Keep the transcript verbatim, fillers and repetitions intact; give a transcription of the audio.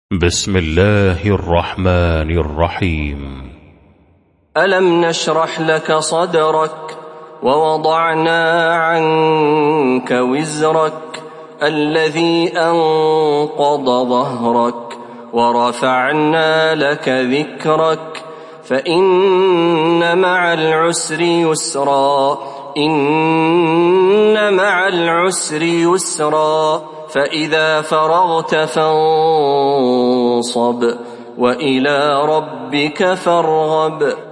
بسم الله الرحمن الرحيم. ألم نشرح لك صدرك ووضعنا عنك وزرك الذي أنقض ظهرك ورفعنا لك ذكرك فإن مع العسر يسرا إن مع العسر يسرا فإذا فرغت فانصب وإلى ربك فارغب.